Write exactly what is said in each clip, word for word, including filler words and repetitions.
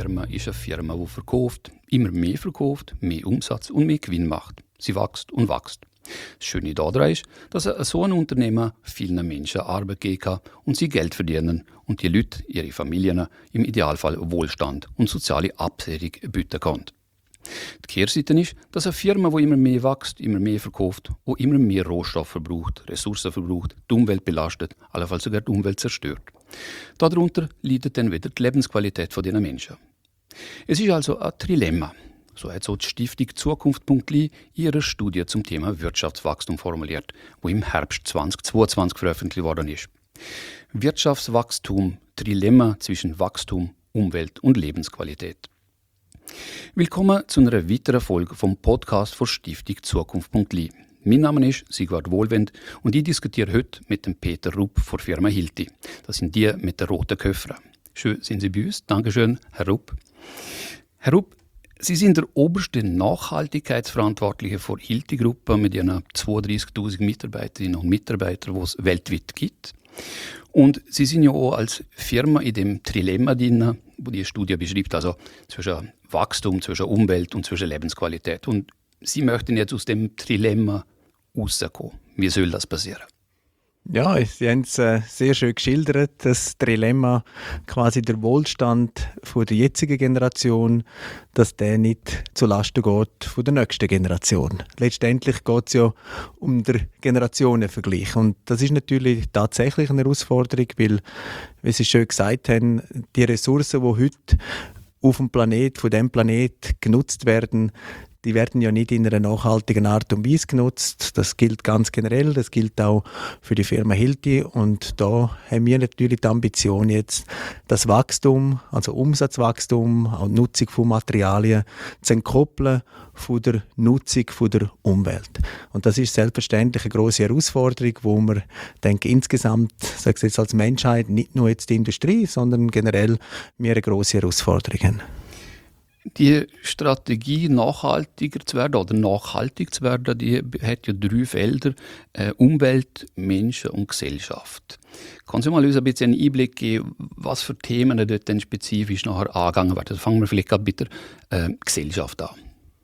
Firma ist eine Firma, die verkauft, immer mehr verkauft, mehr Umsatz und mehr Gewinn macht. Sie wächst und wächst. Das Schöne daran ist, dass so ein Unternehmen vielen Menschen Arbeit geben kann und sie Geld verdienen und die Leute, ihre Familien, im Idealfall Wohlstand und soziale Absicherung bieten können. Die Kehrseite ist, dass eine Firma, die immer mehr wächst, immer mehr verkauft, auch immer mehr Rohstoffe verbraucht, Ressourcen verbraucht, die Umwelt belastet, allenfalls sogar die Umwelt zerstört. Darunter leidet dann wieder die Lebensqualität dieser Menschen. Es ist also ein Trilemma. So hat so die Stiftung Zukunft Punkt L I ihre Studie zum Thema Wirtschaftswachstum formuliert, wo im Herbst zweitausendzweiundzwanzig veröffentlicht worden ist. Wirtschaftswachstum, Trilemma zwischen Wachstum, Umwelt und Lebensqualität. Willkommen zu einer weiteren Folge vom Podcast von Stiftung Zukunft Punkt L I. Mein Name ist Sigvard Wohlwend und ich diskutiere heute mit dem Peter Rupp von der Firma Hilti. Das sind die mit den roten Köffern. Schön sind Sie bei uns. Dankeschön, Herr Rupp. Herr Rupp, Sie sind der oberste Nachhaltigkeitsverantwortliche für die Hilti-Gruppe mit ihren zweiunddreißigtausend Mitarbeiterinnen und Mitarbeitern, die es weltweit gibt. Und Sie sind ja auch als Firma in dem Trilemma drin, wo die Studie beschreibt, also zwischen Wachstum, zwischen Umwelt und zwischen Lebensqualität. Und Sie möchten jetzt aus dem Trilemma rauskommen. Wie soll das passieren? Ja, Sie haben es äh, sehr schön geschildert, das Trilemma, quasi der Wohlstand von der jetzigen Generation, dass der nicht zulasten geht von der nächsten Generation. Letztendlich geht es ja um den Generationenvergleich und das ist natürlich tatsächlich eine Herausforderung, weil, wie Sie schön gesagt haben, die Ressourcen, die heute auf dem Planet, von dem Planet genutzt werden, die werden ja nicht in einer nachhaltigen Art und Weise genutzt. Das gilt ganz generell, das gilt auch für die Firma Hilti. Und da haben wir natürlich die Ambition jetzt, das Wachstum, also Umsatzwachstum, auch die Nutzung von Materialien zu entkoppeln von der Nutzung von der Umwelt. Und das ist selbstverständlich eine grosse Herausforderung, wo wir, denke insgesamt, sage ich jetzt als Menschheit, nicht nur jetzt die Industrie, sondern generell wir eine grosse Herausforderung haben. Die Strategie, nachhaltiger zu werden oder nachhaltig zu werden, die hat ja drei Felder: äh, Umwelt, Menschen und Gesellschaft. Kannst du mal uns ein bisschen einen Einblick geben, was für Themen dort denn spezifisch nachher angegangen werden? Fangen wir vielleicht gerade mit der äh, Gesellschaft an.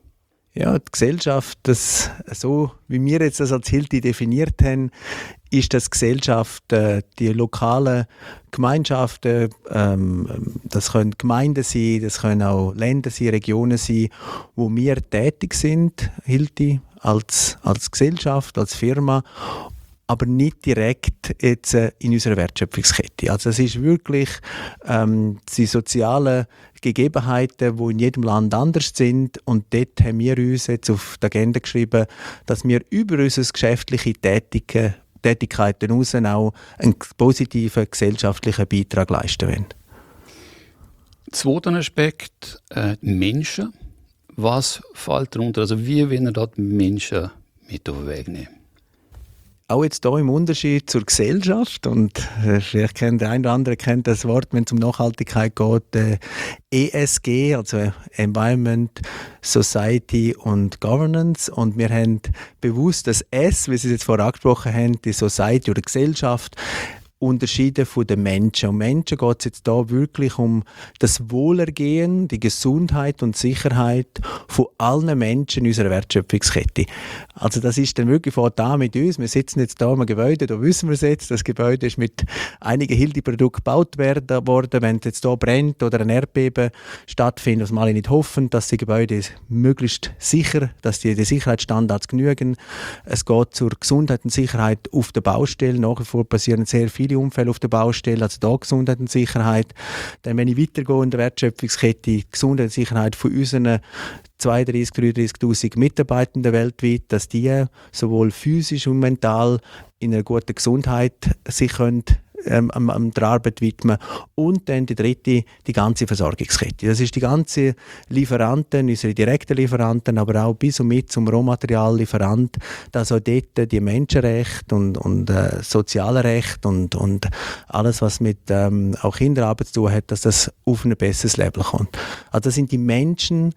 Ja, die Gesellschaft, das, so wie wir jetzt das als Hilti definiert haben, ist das Gesellschaft, äh, die lokalen Gemeinschaften, ähm, das können Gemeinden sein, das können auch Länder sein, Regionen sein, wo wir tätig sind, Hilti, als, als Gesellschaft, als Firma, aber nicht direkt jetzt äh, in unserer Wertschöpfungskette. Also es ist wirklich ähm, die sozialen Gegebenheiten, die in jedem Land anders sind, und dort haben wir uns jetzt auf die Agenda geschrieben, dass wir über unsere geschäftliche Tätigkeit Tätigkeiten hinaus auch einen positiven gesellschaftlichen Beitrag leisten wollen. Zweiter Aspekt, äh, Menschen. Was fällt darunter? Also wie wollen wir dort Menschen mit auf den Weg nehmen? Auch jetzt hier im Unterschied zur Gesellschaft, und äh, vielleicht kennt der eine oder andere kennt das Wort, wenn es um Nachhaltigkeit geht, äh, E S G, also Environment, Society und Governance. Und wir haben bewusst das S, wie Sie es jetzt vorher angesprochen haben, die Society oder Gesellschaft, unterschieden von den Menschen. Um Menschen geht es jetzt hier wirklich um das Wohlergehen, die Gesundheit und Sicherheit von allen Menschen in unserer Wertschöpfungskette. Also das ist dann wirklich vor da mit uns. Wir sitzen jetzt hier im Gebäude, da wissen wir es jetzt. Das Gebäude ist mit einigen Hilti-Produkten gebaut worden. Wenn es jetzt hier brennt oder ein Erdbeben stattfindet, was wir alle nicht hoffen, dass die Gebäude möglichst sicher, dass die, die Sicherheitsstandards genügen. Es geht zur Gesundheit und Sicherheit auf der Baustelle. Nach wie vor passieren sehr viele Unfälle auf der Baustelle, also da Gesundheit und Sicherheit. Dann, wenn ich weitergehe in der Wertschöpfungskette, Gesundheit und Sicherheit von unseren zweiunddreißig, dreiunddreißigtausend Mitarbeitenden weltweit, dass die sowohl physisch und mental in einer guten Gesundheit sich können Ähm, am, am der Arbeit widmen. Und dann die dritte, die ganze Versorgungskette. Das ist die ganze Lieferanten, unsere direkten Lieferanten, aber auch bis und mit zum Rohmateriallieferant, dass auch dort die Menschenrechte und, und äh, soziale Rechte und, und alles, was mit ähm, auch Kinderarbeit zu tun hat, dass das auf ein besseres Level kommt. Also das sind die Menschen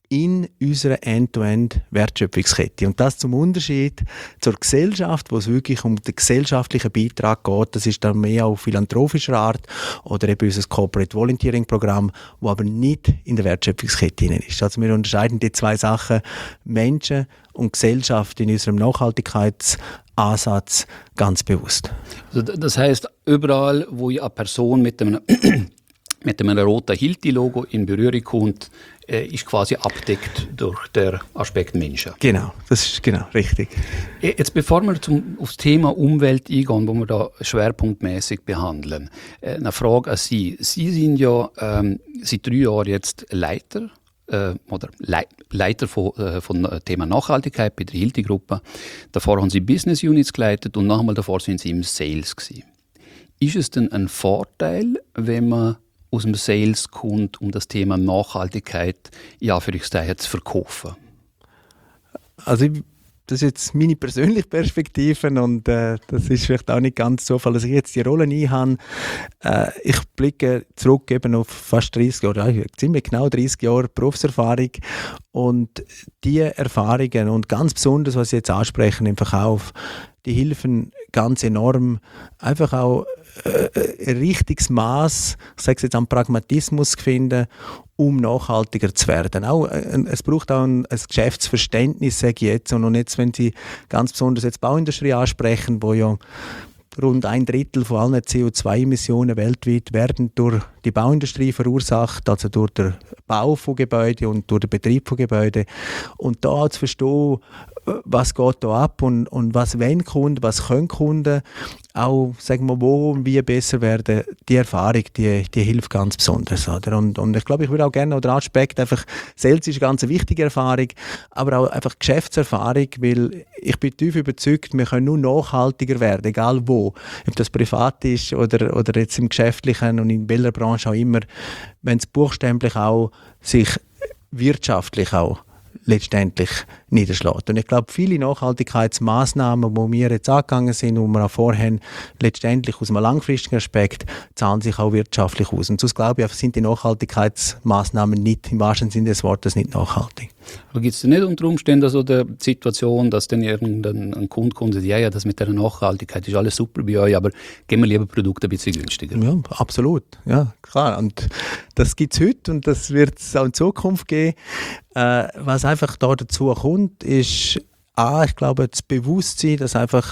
in unserer End-to-End-Wertschöpfungskette. Und das zum Unterschied zur Gesellschaft, wo es wirklich um den gesellschaftlichen Beitrag geht. Das ist dann mehr auf philanthropischer Art oder eben unser Corporate Volunteering-Programm, wo aber nicht in der Wertschöpfungskette drin ist. Also wir unterscheiden die zwei Sachen, Menschen und Gesellschaft, in unserem Nachhaltigkeitsansatz ganz bewusst. Also das heißt, überall, wo eine Person mit einem mit einem roten Hilti-Logo in Berührung kommt, äh, ist quasi abdeckt durch den Aspekt Menschen. Genau, das ist genau richtig. Jetzt, bevor wir zum, auf das Thema Umwelt eingehen, wo wir da schwerpunktmäßig behandeln, äh, eine Frage an Sie. Sie sind ja ähm, seit drei Jahren jetzt Leiter äh, oder Le- Leiter von, äh, von Thema Nachhaltigkeit bei der Hilti-Gruppe. Davor haben Sie Business Units geleitet und nochmal davor sind Sie im Sales gewesen. Ist es denn ein Vorteil, wenn man aus dem Sales kommt, um das Thema Nachhaltigkeit ja, für zu verkaufen? Also ich, das ist jetzt meine persönliche Perspektive und äh, das ist vielleicht auch nicht ganz Zufall, dass ich jetzt die Rolle einhabe. Äh, ich blicke zurück eben auf fast dreißig Jahre, ja, ziemlich genau dreißig Jahre Berufserfahrung und die Erfahrungen und ganz besonders, was Sie jetzt ansprechen im Verkauf, die helfen ganz enorm, einfach auch äh, ein richtiges Maß, ich sage es jetzt, an Pragmatismus zu finden, um nachhaltiger zu werden. Auch, äh, es braucht auch ein, ein Geschäftsverständnis, sage ich jetzt. Und jetzt, wenn Sie ganz besonders jetzt Bauindustrie ansprechen, wo ja rund ein Drittel von allen C O zwei Emissionen weltweit werden durch die Bauindustrie verursacht, also durch den Bau von Gebäuden und durch den Betrieb von Gebäuden. Und da auch zu verstehen, was geht da ab und, und was wollen Kunden, was können Kunden, auch sagen wir, wo und wie besser werden, die Erfahrung, die, die hilft ganz besonders. Oder? Und, und ich glaube, ich würde auch gerne noch den Aspekt, einfach, Sales ist eine ganz wichtige Erfahrung, aber auch einfach Geschäftserfahrung, weil ich bin tief überzeugt, wir können nur nachhaltiger werden, egal wo, ob das privat ist oder, oder jetzt im Geschäftlichen und in welcher Branche auch immer, wenn es buchstäblich auch sich wirtschaftlich auch letztendlich niederschlägt. Und ich glaube, viele Nachhaltigkeitsmaßnahmen, die wir jetzt angegangen sind, die wir auch vorher letztendlich aus einem langfristigen Aspekt, zahlen sich auch wirtschaftlich aus. Und sonst glaube ich, sind die Nachhaltigkeitsmaßnahmen nicht, im wahrsten Sinne des Wortes, nicht nachhaltig. Aber gibt es denn nicht unter Umständen so die Situation, dass dann irgendein ein Kunde kommt und sagt, ja, ja, das mit der Nachhaltigkeit ist alles super bei euch, aber geben wir lieber Produkte ein bisschen günstiger? Ja, absolut. Ja, klar. Und das gibt es heute und das wird es auch in Zukunft geben. Äh, was einfach da dazu kommt, ist A, ich glaube, das Bewusstsein, dass einfach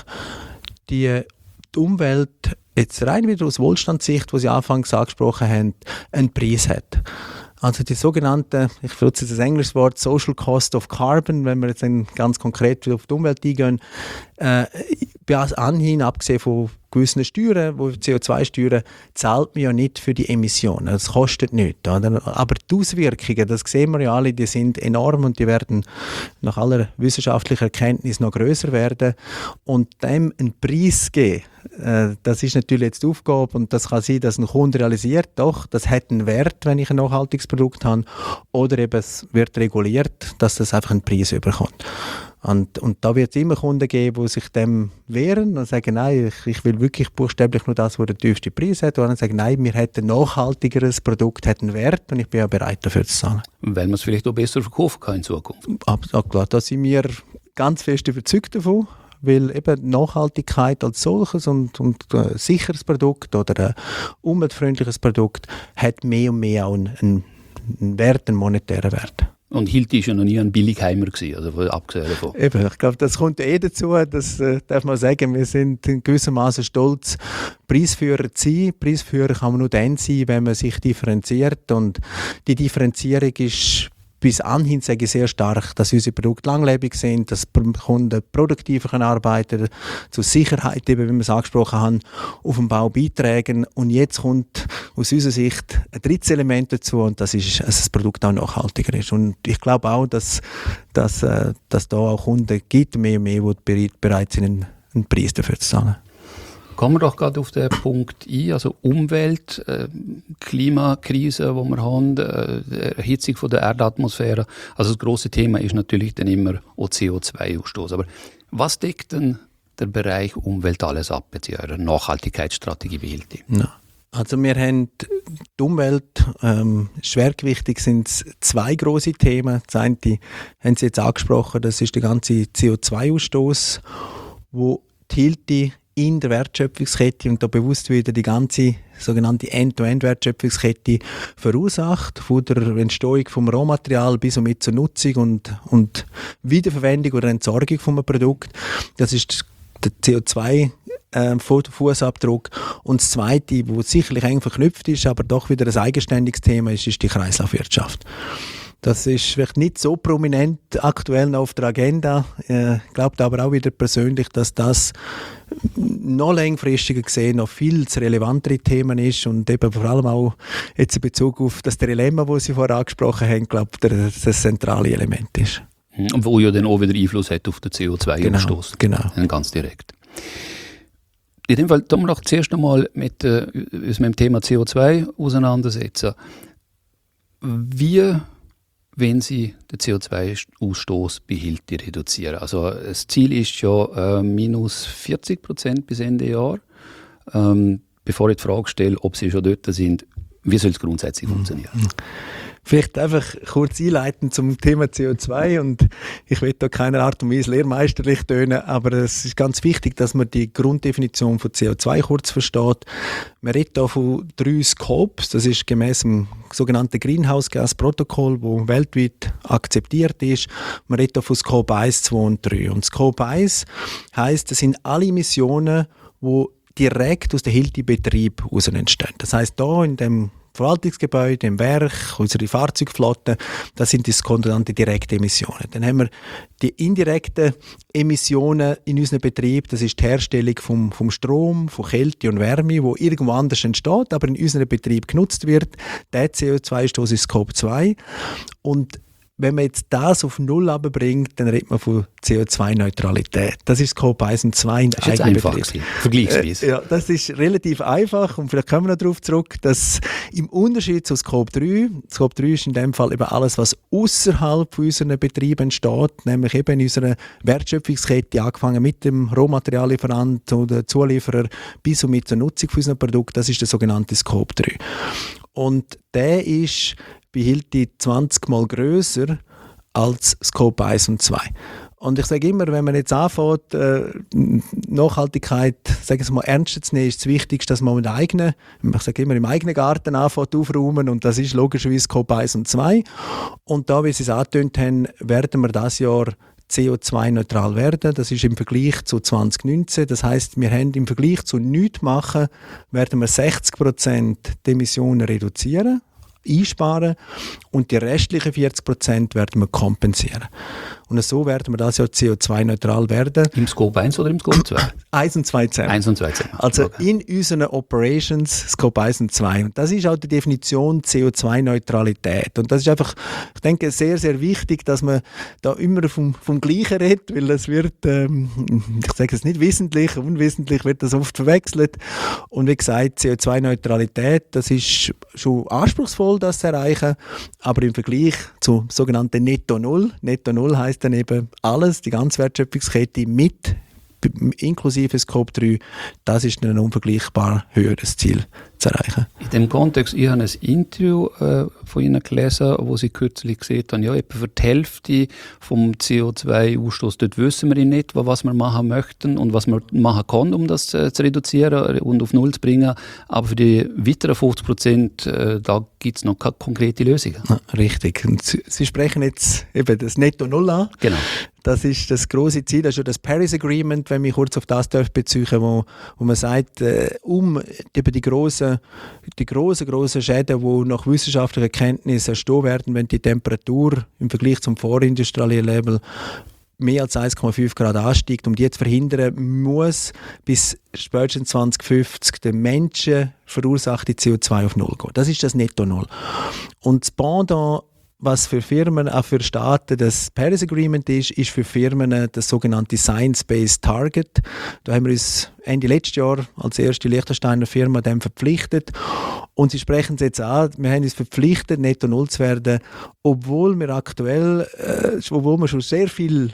die, die Umwelt jetzt rein wieder aus Wohlstandssicht, die Sie anfangs angesprochen haben, einen Preis hat. Also die sogenannte, ich benutze jetzt das englische Wort, Social Cost of Carbon, wenn wir jetzt ganz konkret auf die Umwelt eingehen, äh, bis anhin, abgesehen von gewissen Steuern, wo C O zwei Steuern, zahlt man ja nicht für die Emissionen. Das kostet nichts. Oder? Aber die Auswirkungen, das sehen wir ja alle, die sind enorm und die werden nach aller wissenschaftlicher Erkenntnis noch grösser werden. Und dem einen Preis geben, äh, das ist natürlich jetzt die Aufgabe und das kann sein, dass ein Kunde realisiert, doch, das hat einen Wert, wenn ich ein nachhaltiges Produkt habe, oder eben es wird reguliert, dass das einfach einen Preis überkommt. Und, und da wird es immer Kunden geben, die sich dem wehren und sagen, nein, ich, ich will wirklich buchstäblich nur das, was der tiefste Preis hat. Und dann sagen, nein, wir hätten ein nachhaltigeres Produkt, hat einen Wert und ich bin ja bereit dafür zu zahlen. Weil man es vielleicht auch besser verkaufen kann in Zukunft. Absolut, klar, da sind wir ganz fest überzeugt davon, weil eben Nachhaltigkeit als solches und, und ein sicheres Produkt oder ein umweltfreundliches Produkt hat mehr und mehr auch einen, einen Wert, einen monetären Wert. Und Hilti war ja noch nie ein Billigheimer gewesen, also abgesehen davon. Eben, ich glaube, das kommt eh dazu, das äh, darf man sagen, wir sind in gewissermaßen stolz, Preisführer zu sein. Preisführer kann man nur dann sein, wenn man sich differenziert und die Differenzierung ist bis anhin sage ich sehr stark, dass unsere Produkte langlebig sind, dass Kunden produktiver arbeiten können, zur Sicherheit, eben, wie wir es angesprochen haben, auf dem Bau beitragen. Und jetzt kommt aus unserer Sicht ein drittes Element dazu und das ist, dass das Produkt auch nachhaltiger ist. Und ich glaube auch, dass es dass, dass da auch Kunden gibt, mehr und mehr, die bereit sind, einen, einen Preis dafür zu zahlen. Kommen wir doch gerade auf den Punkt ein, also Umwelt, äh, Klimakrise, die wir haben, äh, Erhitzung von der Erdatmosphäre. Also das grosse Thema ist natürlich dann immer auch C O zwei Ausstoß. Aber was deckt denn der Bereich Umwelt alles ab, jetzt in eurer Nachhaltigkeitsstrategie bei Hilti? Ja. Also wir haben die Umwelt, ähm, schwergewichtig sind es zwei grosse Themen. Das eine haben Sie jetzt angesprochen, das ist der ganze C O zwei Ausstoß, wo die Hilti in der Wertschöpfungskette und da bewusst wieder die ganze sogenannte End-to-End-Wertschöpfungskette verursacht, von der Entstehung vom Rohmaterial bis und mit zur Nutzung und, und Wiederverwendung oder Entsorgung von einem Produkt. Das ist der C O zwei Fußabdruck. Und das Zweite, das sicherlich eng verknüpft ist, aber doch wieder ein eigenständiges Thema ist, ist die Kreislaufwirtschaft. Das ist vielleicht nicht so prominent aktuell noch auf der Agenda. Ich äh, glaube aber auch wieder persönlich, dass das noch längerfristiger gesehen noch viel zu relevantere Themen ist und eben vor allem auch jetzt in Bezug auf das Dilemma, das Sie vorher angesprochen haben, glaube ich, das, das zentrale Element ist. Wo ja dann auch wieder Einfluss hat auf den C O zwei Ausstoß. Genau, genau. Ganz direkt. In dem Fall tun wir doch zuerst einmal mit, äh, mit dem Thema C O zwei auseinandersetzen. Wie wenn Sie den C O zwei Ausstoß bei Hilti reduzieren? Also das Ziel ist ja äh, minus vierzig Prozent bis Ende Jahr. Ähm, bevor ich die Frage stelle, ob Sie schon dort sind, wie soll es grundsätzlich funktionieren? Vielleicht einfach kurz einleiten zum Thema C O zwei und ich will da keiner Art und Weise lehrmeisterlich tönen, aber es ist ganz wichtig, dass man die Grunddefinition von C O zwei kurz versteht. Man redet hier von drei Scopes, das ist gemäß dem sogenannten Greenhouse-Gas-Protokoll, das weltweit akzeptiert ist. Man redet hier von Scope eins, zwei und drei. Und Scope eins heisst, das sind alle Emissionen, die direkt aus dem Hilti-Betrieb heraus entstehen. Das heisst, hier in dem Verwaltungsgebäude, im Werk, unsere Fahrzeugflotte, das sind die sogenannten direkten Emissionen. Dann haben wir die indirekten Emissionen in unserem Betrieb, das ist die Herstellung vom, vom Strom, von Kälte und Wärme, wo irgendwo anders entsteht, aber in unserem Betrieb genutzt wird. Der C O zwei Ausstoß ist Scope zwei. Und wenn man jetzt das auf Null runterbringt, dann redet man von C O zwei Neutralität. Das ist Scope eins und zwei in der eigenen Betrieb. Vergleichsweise. Äh, ja, das ist relativ einfach und vielleicht kommen wir noch darauf zurück, dass im Unterschied zu Scope drei, Scope drei ist in dem Fall eben alles, was außerhalb von unseren Betrieben entsteht, nämlich eben in unserer Wertschöpfungskette, angefangen mit dem Rohmateriallieferant oder Zulieferer bis und mit zur Nutzung von unserem Produkt, das ist der sogenannte Scope drei. Und der ist bei Hilti zwanzig Mal grösser als Scope eins und zwei. Und ich sage immer, wenn man jetzt anfängt, äh, Nachhaltigkeit, sagen wir mal, ernst zu nehmen, ist das Wichtigste, dass man mit eigenen, ich sage immer, im eigenen Garten anfängt aufräumen und das ist logischerweise Scope eins und zwei. Und da, wie Sie es angetönt haben, werden wir dieses Jahr C O zwei neutral werden. Das ist im Vergleich zu zwanzig neunzehn. Das heisst, wir haben im Vergleich zu nichts machen, werden wir sechzig Prozent die Emissionen reduzieren, einsparen und die restlichen vierzig Prozent werden wir kompensieren. Und so werden wir das Jahr C O zwei neutral werden. Im Scope eins oder im Scope zwei? eins und zwei zusammen. eins und zwei zusammen. Also okay. In unseren Operations Scope eins und zwei. Und das ist auch die Definition C O zwei Neutralität. Und das ist einfach, ich denke, sehr, sehr wichtig, dass man da immer vom, vom Gleichen redet, weil es wird, ähm, ich sage es nicht wissentlich, unwissentlich wird das oft verwechselt. Und wie gesagt, C O zwei Neutralität, das ist schon anspruchsvoll, das zu erreichen, aber im Vergleich zu sogenannten Netto Null, Netto Null heisst dann eben alles, die ganze Wertschöpfungskette mit, inklusive Scope drei, das ist ein unvergleichbar höheres Ziel zu erreichen. In dem Kontext, ich habe ein Interview äh, von Ihnen gelesen, wo Sie kürzlich gesehen haben, ja, etwa für die Hälfte vom C O zwei Ausstoß, dort wissen wir nicht, was wir machen möchten und was man machen kann, um das äh, zu reduzieren und auf Null zu bringen. Aber für die weiteren fünfzig Prozent, äh, da gibt es noch keine konkrete Lösungen. Ja, richtig. Und Sie, Sie sprechen jetzt eben das Netto Null an. Genau. Das ist das große Ziel, das ist ja das Paris Agreement, wenn ich kurz auf das beziehen darf, wo, wo man sagt, äh, um eben die grossen, die grossen, grossen Schäden, die nach wissenschaftlicher Erkenntnis entstehen werden, wenn die Temperatur im Vergleich zum vorindustriellen Level mehr als eins Komma fünf Grad ansteigt, um die zu verhindern, muss bis spätestens zwanzig fünfzig den Menschen verursachte C O zwei auf Null gehen. Das ist das Netto Null. Und das Pendant, was für Firmen, auch für Staaten das Paris Agreement ist, ist für Firmen das sogenannte Science-Based Target. Da haben wir uns Ende letztes Jahr als erste Liechtensteiner Firma dem verpflichtet. Und Sie sprechen es jetzt an, wir haben uns verpflichtet, Netto Null zu werden, obwohl wir aktuell, äh, obwohl wir schon sehr viel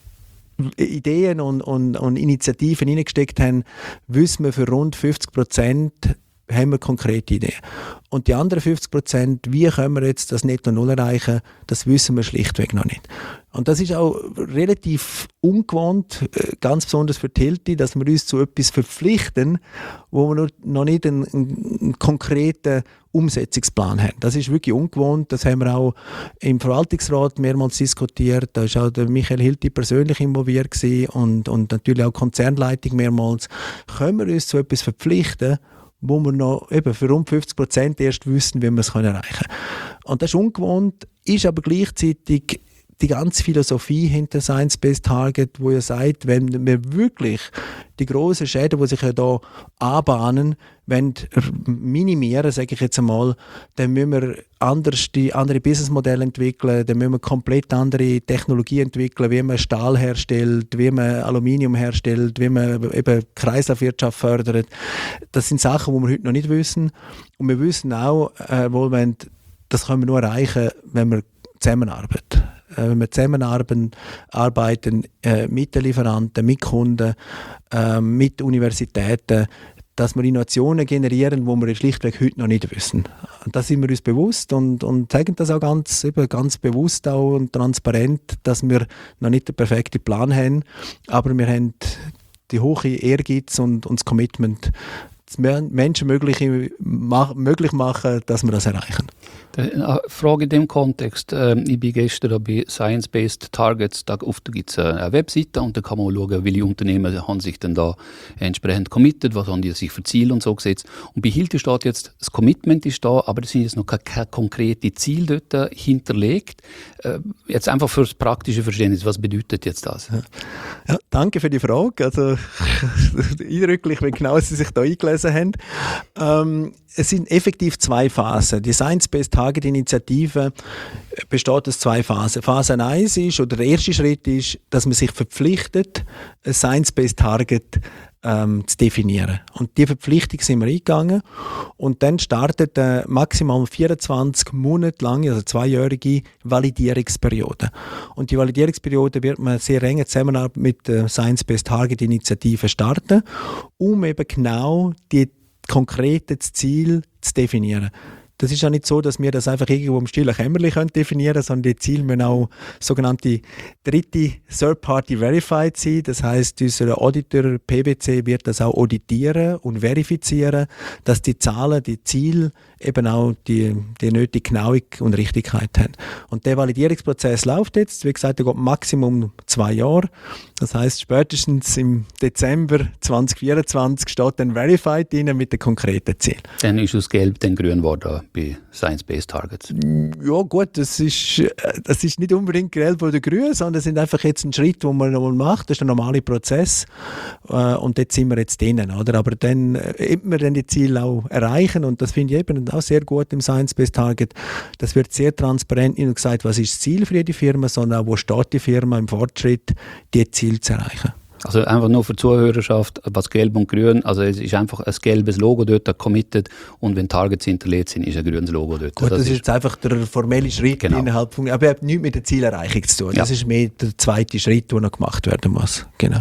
Ideen und, und, und Initiativen hineingesteckt haben, wissen wir für rund fünfzig Prozent haben wir konkrete Ideen. Und die anderen fünfzig Prozent, wie können wir jetzt das Netto Null erreichen, das wissen wir schlichtweg noch nicht. Und das ist auch relativ ungewohnt, ganz besonders für die Hilti, dass wir uns zu etwas verpflichten, wo wir noch nicht einen, einen konkreten Umsetzungsplan haben. Das ist wirklich ungewohnt. Das haben wir auch im Verwaltungsrat mehrmals diskutiert. Da war auch der Michael Hilti persönlich involviert gewesen und, und natürlich auch die Konzernleitung mehrmals. Können wir uns zu etwas verpflichten, wo wir noch eben für rund fünfzig Prozent erst wissen, wie wir es erreichen können. Und das ist ungewohnt, ist aber gleichzeitig die ganze Philosophie hinter Science-Based Target, wo ihr sagt, wenn wir wirklich die grossen Schäden, die sich ja da anbahnen, wenn minimieren, sage ich jetzt einmal, dann müssen wir anders die andere Businessmodelle entwickeln, dann müssen wir komplett andere Technologie entwickeln, wie man Stahl herstellt, wie man Aluminium herstellt, wie man eben Kreislaufwirtschaft fördert. Das sind Sachen, die wir heute noch nicht wissen. Und wir wissen auch, äh, wohl, wenn, das können wir nur erreichen, wenn wir zusammenarbeiten. Wenn wir zusammenarbeiten arbeiten, äh, mit den Lieferanten, mit Kunden, äh, mit Universitäten, dass wir Innovationen generieren, die wir schlichtweg heute noch nicht wissen. Da sind wir uns bewusst und, und zeigen das auch ganz, eben ganz bewusst auch und transparent, dass wir noch nicht den perfekten Plan haben, aber wir haben die hohe Ehrgeiz und, und das Commitment, das Menschen möglich, möglich machen, dass wir das erreichen. Eine Frage in dem Kontext. Ich bin gestern bei Science-Based Targets, da gibt es eine Webseite und da kann man schauen, welche Unternehmen haben sich denn da entsprechend committed, was haben die sich für Ziele und so gesetzt. Und bei Hilti steht jetzt, das Commitment ist da, aber es sind jetzt noch keine, keine konkreten Ziele dort hinterlegt. Jetzt einfach für das praktische Verständnis, was bedeutet jetzt das? Ja, danke für die Frage. Also eindrücklich, wie genau Sie sich da eingelesen haben. Ähm, es sind effektiv zwei Phasen. Die Science-Based Target Initiative besteht aus zwei Phasen. Phase eins ist, oder der erste Schritt ist, dass man sich verpflichtet, ein Science-Based Target ähm, zu definieren. Und diese Verpflichtung sind wir eingegangen. Und dann startet eine maximal vierundzwanzig Monate lange, also zweijährige Validierungsperiode. Und die Validierungsperiode wird man sehr eng Zusammenarbeit mit der Science-Based Target Initiative starten, um eben genau die konkrete Ziel zu definieren. Das ist ja nicht so, dass wir das einfach irgendwo im stillen Kämmerchen definieren können, sondern die Ziele müssen auch sogenannte dritte Third-Party Verified sein. Das heisst, unser Auditor P W C wird das auch auditieren und verifizieren, dass die Zahlen, die Ziele eben auch die, die nötige Genauigkeit und Richtigkeit haben. Und der Validierungsprozess läuft jetzt, wie gesagt, der geht Maximum zwei Jahre. Das heisst, spätestens im Dezember zwanzig vierundzwanzig steht dann Verified drin mit den konkreten Zielen. Dann ist es gelb, dann grün geworden bei Science-Based Targets. Ja gut, das ist, das ist nicht unbedingt gelb oder grün, sondern es sind einfach jetzt ein Schritt, den man nochmal macht. Das ist der normale Prozess und dort sind wir jetzt drinnen. Oder? Aber dann eben wir dann die Ziele auch erreichen und das finde ich eben auch sehr gut im Science-Based Target. Das wird sehr transparent nicht nur gesagt, was ist das Ziel für jede Firma, sondern auch, wo steht die Firma im Fortschritt, die Ziele zu erreichen. Also einfach nur für die Zuhörerschaft, was gelb und grün, also es ist einfach ein gelbes Logo dort committed und wenn Targets hinterlegt sind, ist ein grünes Logo dort. Gut, das, das ist jetzt einfach der formelle Schritt genau. Innerhalb von, aber er hat nichts mit der Zielerreichung zu tun. Das ja. ist mehr der zweite Schritt, der noch gemacht werden muss. Genau.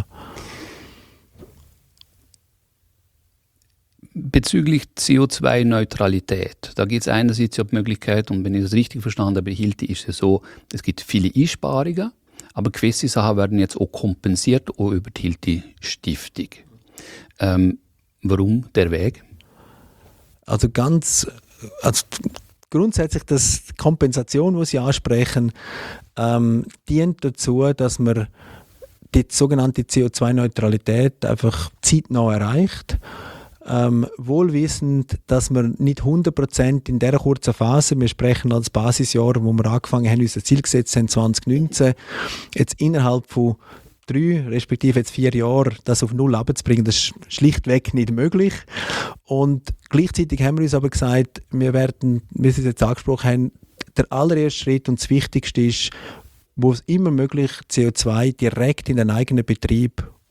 Bezüglich C O zwei Neutralität, da gibt es einerseits ja die Möglichkeit, und wenn ich das richtig verstanden habe, bei Hilti ist es so, es gibt viele Einsparungen, aber gewisse Sachen werden jetzt auch kompensiert, auch über die Hilti-Stiftung. Ähm, warum der Weg? Also ganz, also grundsätzlich das die Kompensation, die Sie ansprechen, ähm, dient dazu, dass man die sogenannte C O zwei Neutralität einfach zeitnah erreicht. Ähm, wohlwissend, dass wir nicht hundert Prozent in dieser kurzen Phase, wir sprechen als Basisjahr, wo wir angefangen haben, unser Ziel gesetzt haben, zwanzig neunzehn, jetzt innerhalb von drei, respektive jetzt vier Jahren, das auf null runterzubringen, das ist schlichtweg nicht möglich. Und gleichzeitig haben wir uns aber gesagt, wir werden, wie Sie es jetzt angesprochen haben, der allererste Schritt und das Wichtigste ist, wo es immer möglich C O zwei direkt in den eigenen Betrieb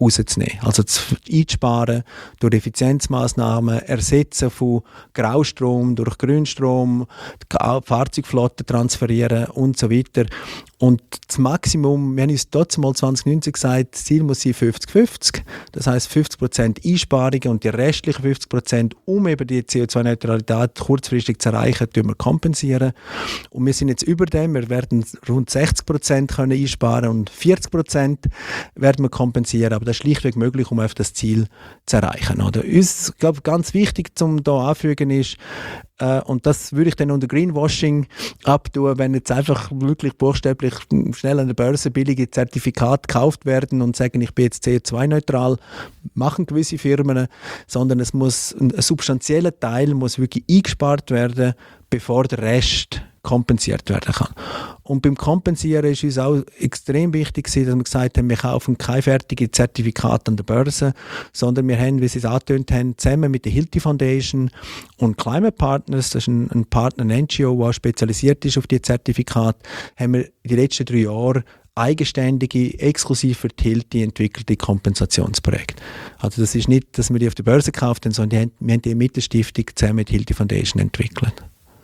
rauszunehmen. Also zu einzusparen durch Effizienzmaßnahmen, Ersetzen von Graustrom durch Grünstrom, die Fahrzeugflotte transferieren und so weiter. Und das Maximum, wir haben uns dort mal zwanzig neunzehn gesagt, das Ziel muss sein fünfzig fünfzig. Das heisst fünfzig Prozent Einsparungen und die restlichen fünfzig Prozent, um eben die C O zwei Neutralität kurzfristig zu erreichen, tun wir kompensieren. Und wir sind jetzt über dem, wir werden rund sechzig Prozent können einsparen und vierzig Prozent werden wir kompensieren. Aber das ist schlichtweg möglich, um auf das Ziel zu erreichen. Oder? Uns, ich glaube, ganz wichtig, um hier anzufügen ist, äh, und das würde ich dann unter Greenwashing abtun, wenn jetzt einfach wirklich buchstäblich schnell an der Börse billige Zertifikate gekauft werden und sagen, ich bin jetzt C O zwei neutral, machen gewisse Firmen, sondern es muss ein, ein substanzieller Teil muss wirklich eingespart werden, bevor der Rest kompensiert werden kann. Und beim Kompensieren ist uns auch extrem wichtig, dass wir gesagt haben, wir kaufen keine fertigen Zertifikate an der Börse, sondern wir haben, wie Sie es angetönt haben, zusammen mit der Hilti Foundation und Climate Partners, das ist ein, ein Partner, ein N G O, der spezialisiert ist auf die Zertifikate, haben wir die letzten drei Jahre eigenständige, exklusiv für die Hilti entwickelte Kompensationsprojekte. Also das ist nicht, dass wir die auf der Börse gekauft haben, sondern die haben, wir haben die mit der Stiftung zusammen mit Hilti Foundation entwickelt.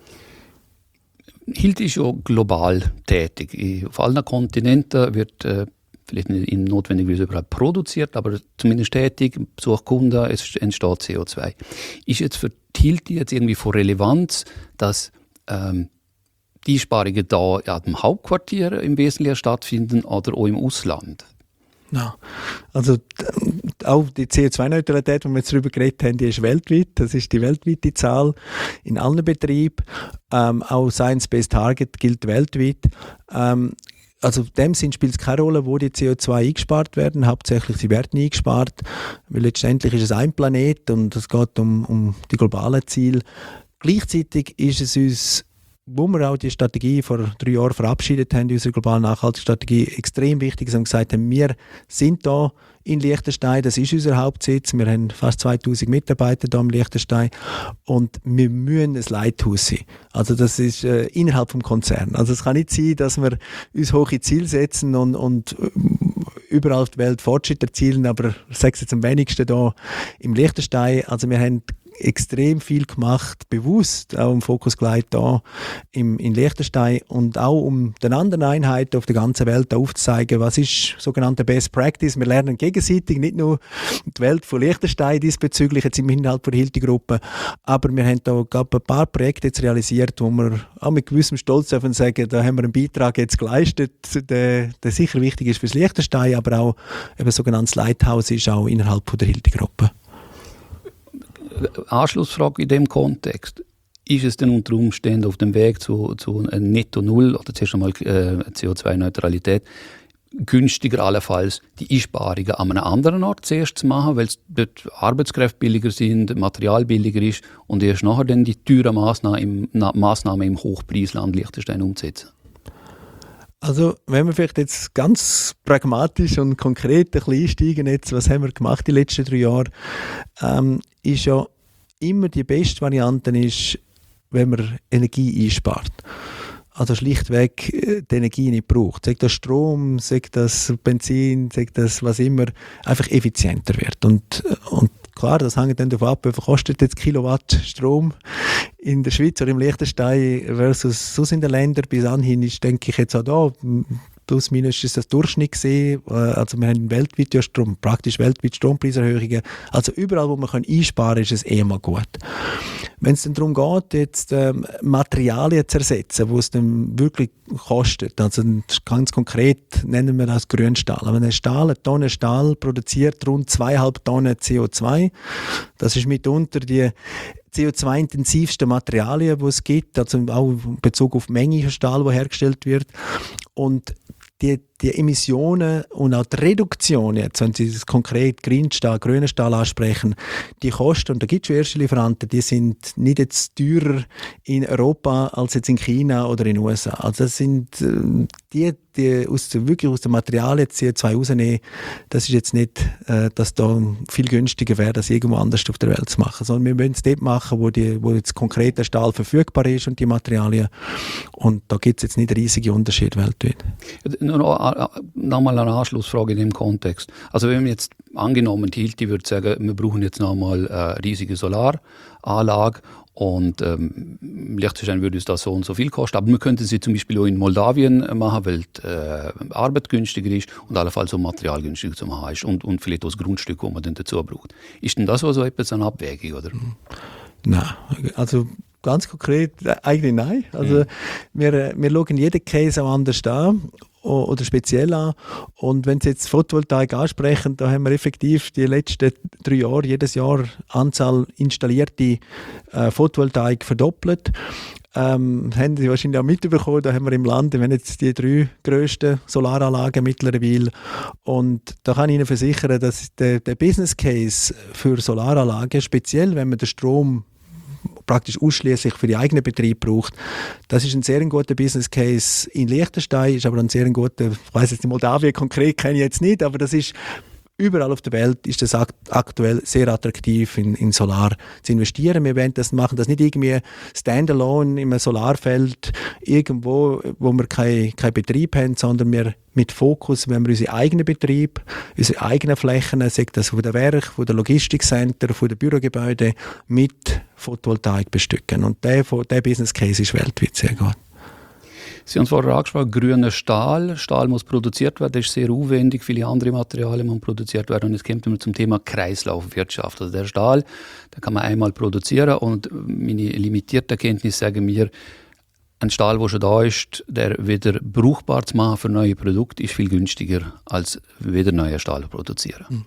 Hilti ist ja global tätig. Auf allen Kontinenten wird äh, vielleicht nicht notwendigerweise überall produziert, aber zumindest tätig, besucht Kunden, es entsteht C O zwei. Ist jetzt für die Hilti jetzt irgendwie von Relevanz, dass ähm, die Einsparungen da ja, im Hauptquartier im Wesentlichen stattfinden oder auch im Ausland? Ja, also auch die C O zwei Neutralität, die wir jetzt darüber geredet haben, die ist weltweit. Das ist die weltweite Zahl in allen Betrieben. Ähm, auch Science-Based Target gilt weltweit. Ähm, also in dem Sinn spielt es keine Rolle, wo die C O zwei eingespart werden. Hauptsächlich sie werden eingespart, weil letztendlich ist es ein Planet und es geht um, um die globalen Ziele. Gleichzeitig ist es uns, wo wir auch die Strategie vor drei Jahren verabschiedet haben, unsere globale Nachhaltigkeitsstrategie, extrem wichtig, dass wir gesagt haben, wir sind da in Liechtenstein, das ist unser Hauptsitz, wir haben fast zweitausend Mitarbeiter hier in Liechtenstein und wir müssen ein Lighthouse sein. Also das ist äh, innerhalb des Konzerns. Also es kann nicht sein, dass wir uns hohe Ziele setzen und, und überall auf der Welt Fortschritte erzielen, aber ich sage es jetzt am wenigsten hier im Liechtenstein. Also wir haben extrem viel gemacht, bewusst auch im Fokus gelegt hier im, in Liechtenstein und auch um den anderen Einheiten auf der ganzen Welt aufzuzeigen, was ist sogenannte Best Practice. Wir lernen gegenseitig, nicht nur die Welt von Liechtenstein diesbezüglich, jetzt im Inhalt der Hilti-Gruppe, aber wir haben da ein paar Projekte jetzt realisiert, wo wir auch mit gewissem Stolz dürfen sagen, da haben wir einen Beitrag jetzt geleistet, der, der sicher wichtig ist für das Liechtenstein, aber auch eben ein sogenanntes Lighthouse ist auch innerhalb der Hilti-Gruppe. Anschlussfrage in dem Kontext. Ist es denn unter Umständen auf dem Weg zu, zu Netto Null oder zuerst einmal äh, C O zwei Neutralität günstiger allenfalls die Einsparungen an einem anderen Ort zuerst zu machen, weil dort Arbeitskräfte billiger sind, Material billiger ist und erst nachher dann die teuren Massnahmen im, Massnahmen im Hochpreisland Liechtenstein umzusetzen? Also wenn wir vielleicht jetzt ganz pragmatisch und konkret ein bisschen einsteigen, jetzt, was haben wir gemacht die letzten drei Jahre, ähm, ist ja immer die beste Variante, ist, wenn man Energie einspart. Also schlichtweg die Energie nicht braucht. Sei das Strom, sei das Benzin, sei das was immer, einfach effizienter wird. Und, und klar, das hängt dann davon ab, wie viel kostet jetzt Kilowatt Strom in der Schweiz oder im Liechtenstein versus sonst in den Ländern. Bis anhin ist, denke ich, jetzt auch da, plus minus ist das Durchschnitt gesehen. Also wir haben weltweit ja Strom, praktisch weltweit Strompreiserhöhungen. Also überall, wo man einsparen kann, ist es eh mal gut. Wenn es dann darum geht, jetzt ähm, Materialien zu ersetzen, wo es dann wirklich kostet, also ganz konkret nennen wir das Grünstahl. Wenn ein Stahl, eine Tonne Stahl produziert rund zweieinhalb Tonnen C O zwei, das ist mitunter die C O zwei intensivsten Materialien, die es gibt, also auch in Bezug auf die Menge von Stahl, die hergestellt wird. Und die, die Emissionen und auch die Reduktion, jetzt, wenn Sie das konkret Grünstahl, grünen Stahl ansprechen, die Kosten, und da gibt es schon erste Lieferanten, die sind nicht jetzt teurer in Europa als jetzt in China oder in den U S A. Also das sind, die, die, aus der, wirklich aus den Materialien C O zwei rausnehmen, das ist jetzt nicht, äh, dass da viel günstiger wäre, das irgendwo anders auf der Welt zu machen. Sondern wir müssen es dort machen, wo, die, wo jetzt konkret der Stahl verfügbar ist und die Materialien. Und da gibt es jetzt nicht riesige Unterschiede weltweit. Noch, noch mal eine Anschlussfrage in dem Kontext. Also wenn man jetzt angenommen, die Hilti würde sagen, wir brauchen jetzt noch mal eine riesige Solaranlage und ähm, Liechtenstein würde uns das so und so viel kosten, aber wir könnten sie zum Beispiel auch in Moldawien machen, weil die äh, Arbeit günstiger ist und allenfalls auch Material günstiger zu machen ist und, und vielleicht auch das Grundstück, das man dann dazu braucht. Ist denn das so etwas eine Abwägung, oder? Nein, also ganz konkret eigentlich nein. Also mhm. wir, wir schauen jeden Case auch anders an oder speziell an. Und wenn Sie jetzt Photovoltaik ansprechen, da haben wir effektiv die letzten drei Jahre jedes Jahr Anzahl installierte äh, Photovoltaik verdoppelt. Ähm, haben Sie wahrscheinlich auch mitbekommen, da haben wir im Land, wir haben jetzt die drei grössten Solaranlagen mittlerweile. Und da kann ich Ihnen versichern, dass der, der Business Case für Solaranlagen, speziell wenn man den Strom praktisch ausschließlich für den eigenen Betrieb braucht. Das ist ein sehr guter Business Case in Liechtenstein, ist aber ein sehr guter, ich weiss jetzt in Moldawien konkret kenne ich jetzt nicht, aber das ist überall auf der Welt ist das aktuell sehr attraktiv, in, in Solar zu investieren. Wir wollen das, machen das nicht irgendwie standalone in einem Solarfeld irgendwo, wo wir keinen kein Betrieb haben, sondern wir mit Fokus, wenn wir unseren eigenen Betrieb, unsere eigenen Flächen, sei das von der Werk, von der Logistikcenter, von den Bürogebäuden, mit Photovoltaik bestücken. Und der, der Business Case ist weltweit sehr gut. Sie haben es vorher angesprochen, grüner Stahl. Stahl muss produziert werden, das ist sehr aufwendig, viele andere Materialien müssen produziert werden. Und jetzt kommt man zum Thema Kreislaufwirtschaft. Also der Stahl, den kann man einmal produzieren und meine limitierten Kenntnisse sagen mir, ein Stahl, der schon da ist, der wieder brauchbar zu machen für neue Produkte, ist viel günstiger, als wieder neuen Stahl zu produzieren. Hm.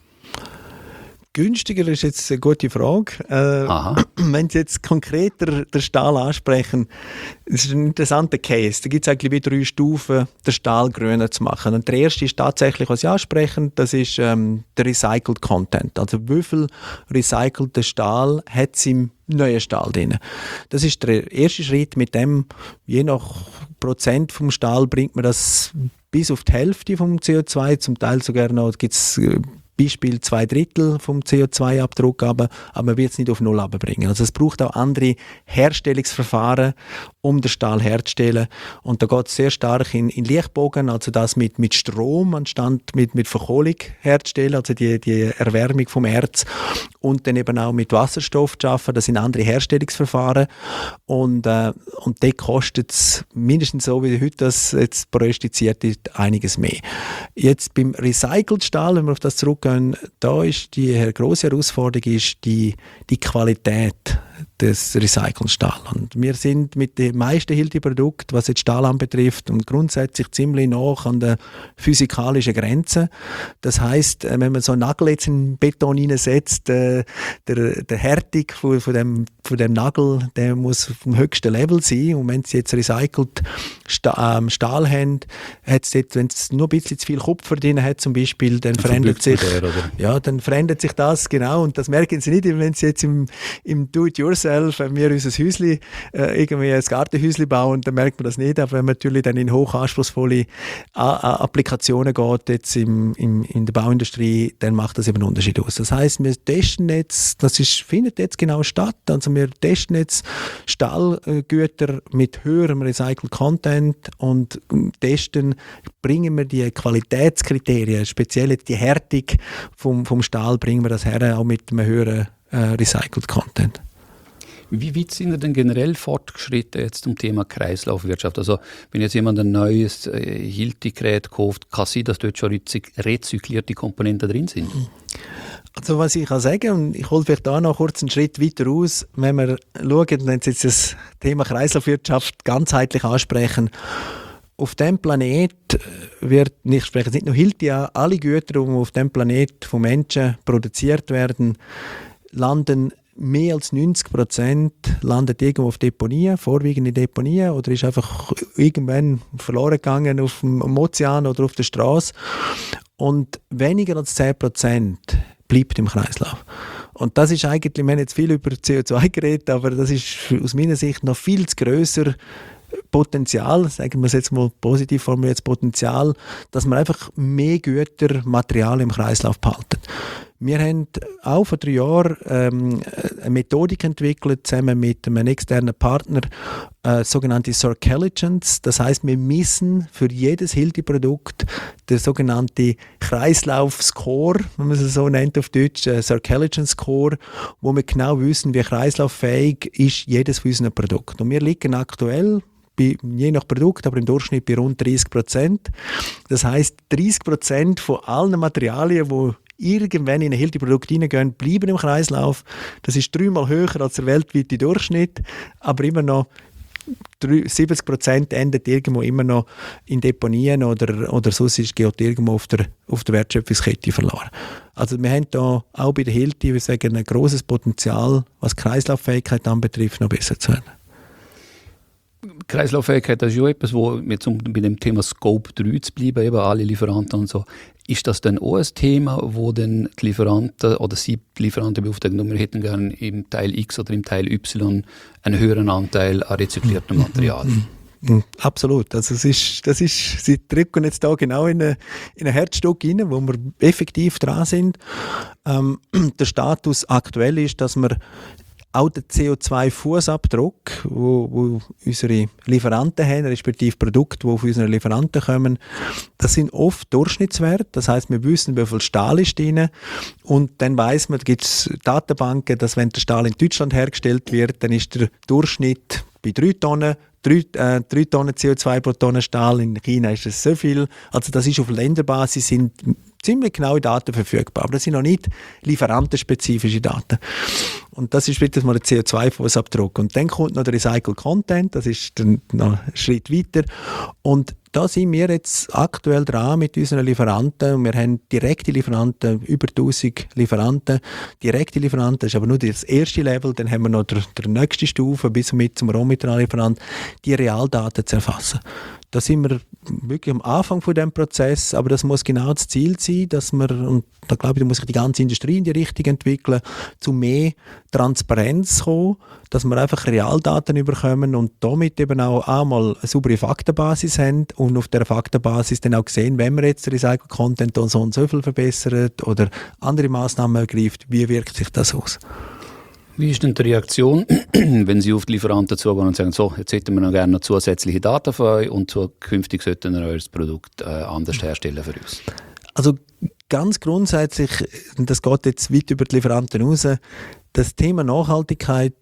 Günstiger ist jetzt eine gute Frage. Äh, wenn Sie jetzt konkreter den Stahl ansprechen, das ist ein interessanter Case. Da gibt es eigentlich wie drei Stufen, den Stahl grüner zu machen. Und der erste ist tatsächlich, was Sie ansprechen, das ist ähm, der Recycled Content. Also wie viel recycelten Stahl hat es im neuen Stahl drin. Das ist der erste Schritt. Mit dem, je nach Prozent vom Stahl, bringt man das bis auf die Hälfte vom C O zwei, zum Teil sogar noch, gibt es Beispiel zwei Drittel vom C O zwei Abdruck, aber, aber man wird es nicht auf Null runterbringen. Also es braucht auch andere Herstellungsverfahren, um den Stahl herzustellen. Und da geht es sehr stark in, in Lichtbogen, also das mit, mit Strom anstatt mit, mit Verkohlung herzustellen, also die, die Erwärmung vom Erz. Und dann eben auch mit Wasserstoff zu arbeiten. Das sind andere Herstellungsverfahren. Und, äh, und dort kostet es mindestens so, wie heute das jetzt prognostiziert ist, einiges mehr. Jetzt beim Recycled Stahl, wenn wir auf das zurückgehen, da ist die grosse Herausforderung ist die, die Qualität des recycelten Stahl. Und wir sind mit den meisten Hilti-Produkten, was jetzt Stahl anbetrifft, und grundsätzlich ziemlich nah an der physikalischen Grenze. Das heisst, wenn man so einen Nagel jetzt in den Beton hineinsetzt, äh, der, der Härtung von, von, dem, von dem Nagel, der muss vom höchsten Level sein. Und wenn Sie jetzt recycelt Stahl, ähm, Stahl haben, hat's dort, wenn es nur ein bisschen zu viel Kupfer drin hat zum Beispiel, dann, dann verändert sich, der, ja, dann verändert sich das, genau. Und das merken Sie nicht, wenn Sie jetzt im, im Do-it-yourself, wenn wir unser Häuschen, äh, irgendwie ein Gartenhäuschen bauen, dann merkt man das nicht. Aber wenn man natürlich dann in hochanspruchsvolle A- A- Applikationen geht, jetzt im, im, in der Bauindustrie, dann macht das eben einen Unterschied aus. Das heisst, wir testen jetzt, das ist, findet jetzt genau statt, also wir testen jetzt Stahlgüter mit höherem Recycled Content und testen, bringen wir die Qualitätskriterien, speziell die Härtung vom, vom Stahl, bringen wir das her, auch mit einem höheren äh, Recycled Content. Wie weit sind ihr denn generell fortgeschritten jetzt zum Thema Kreislaufwirtschaft? Also wenn jetzt jemand ein neues äh, Hilti-Gerät kauft, kann sein, dass dort schon rezyklierte Komponenten drin sind? Also was ich kann sagen, und ich hole vielleicht da noch kurz einen Schritt weiter aus, wenn wir schauen, wenn Sie jetzt das Thema Kreislaufwirtschaft ganzheitlich ansprechen, auf diesem Planet wird, ich spreche jetzt nicht nur Hilti an, alle Güter, die auf diesem Planet von Menschen produziert werden, landen mehr als neunzig Prozent landet irgendwo auf Deponien, vorwiegend in Deponien, oder ist einfach irgendwann verloren gegangen auf dem Ozean oder auf der Straße. Und weniger als zehn Prozent bleibt im Kreislauf. Und das ist eigentlich, wir haben jetzt viel über C O zwei geredet, aber das ist aus meiner Sicht noch viel zu grösser Potenzial, sagen wir es jetzt mal positiv formuliert, das Potenzial, dass man einfach mehr Güter, Materialien im Kreislauf behalten. Wir haben auch vor drei Jahren ähm, eine Methodik entwickelt, zusammen mit einem externen Partner, äh, sogenannte Circelligence. Das heißt, wir messen für jedes Hilti-Produkt der sogenannte Kreislauf-Score, wenn man es so nennt auf Deutsch, äh, Circelligence-Score, wo wir genau wissen, wie kreislauffähig ist jedes von unseren Produkten. Und wir liegen aktuell bei, je nach Produkt, aber im Durchschnitt bei rund dreißig Prozent. Das heißt, dreißig Prozent von allen Materialien, die irgendwann in ein Hilti-Produkt hineingehen, bleiben im Kreislauf. Das ist dreimal höher als der weltweite Durchschnitt, aber immer noch siebzig Prozent endet irgendwo immer noch in Deponien oder, oder sonst ist geht irgendwo auf der, auf der Wertschöpfungskette verloren. Also wir haben da auch bei der Hilti, wir sagen, ein grosses Potenzial, was Kreislauffähigkeit anbetrifft, noch besser zu werden. Kreislauffähigkeit, das ist ja etwas, wo jetzt um bei dem Thema Scope drei zu bleiben, eben alle Lieferanten und so, ist das dann auch ein Thema, wo dann die Lieferanten oder Sie die Lieferanten beauftragen, wir hätten gerne im Teil X oder im Teil Y einen höheren Anteil an rezykliertem Material? Mm, absolut. Also es ist, das ist, Sie drücken jetzt da genau in, eine, in ein Herzstück rein, wo wir effektiv dran sind. Ähm, der Status aktuell ist, dass wir auch den C O zwei Fußabdruck, wo, wo unsere Lieferanten haben, respektive Produkte, die von unseren Lieferanten kommen, das sind oft Durchschnittswerte. Das heißt, wir wissen, wie viel Stahl ist drin. Und dann weiss man, da gibt es Datenbanken, dass wenn der Stahl in Deutschland hergestellt wird, dann ist der Durchschnitt bei drei Tonnen. Drei, äh, drei Tonnen C O zwei pro Tonne Stahl, in China ist das so viel. Also das ist auf Länderbasis, sind ziemlich genaue Daten verfügbar, aber das sind noch nicht lieferantenspezifische Daten. Und das ist wirklich mal der C O zwei Fußabdruck. Und dann kommt noch der Recycled Content, das ist dann noch ein Schritt weiter. Und da sind wir jetzt aktuell dran mit unseren Lieferanten. Und wir haben direkte Lieferanten, über tausend Lieferanten. Direkte Lieferanten ist aber nur das erste Level. Dann haben wir noch die, die nächste Stufe bis mit zum Rohmateriallieferant, die Realdaten zu erfassen. Da sind wir wirklich am Anfang von diesem Prozess, aber das muss genau das Ziel sein, dass wir, und da glaube ich, da muss sich die ganze Industrie in die Richtung entwickeln, zu mehr Transparenz kommen, dass wir einfach Realdaten bekommen und damit eben auch einmal eine saubere Faktenbasis haben und auf dieser Faktenbasis dann auch sehen, wenn wir jetzt Recycled Content so und so viel verbessert oder andere Massnahmen ergreift, wie wirkt sich das aus? Wie ist denn die Reaktion, wenn Sie auf die Lieferanten zugehen und sagen, so, jetzt hätten wir noch gerne noch zusätzliche Daten von euch und zukünftig sollten wir euer Produkt äh, anders herstellen für uns? Also ganz grundsätzlich, und das geht jetzt weit über die Lieferanten raus, das Thema Nachhaltigkeit,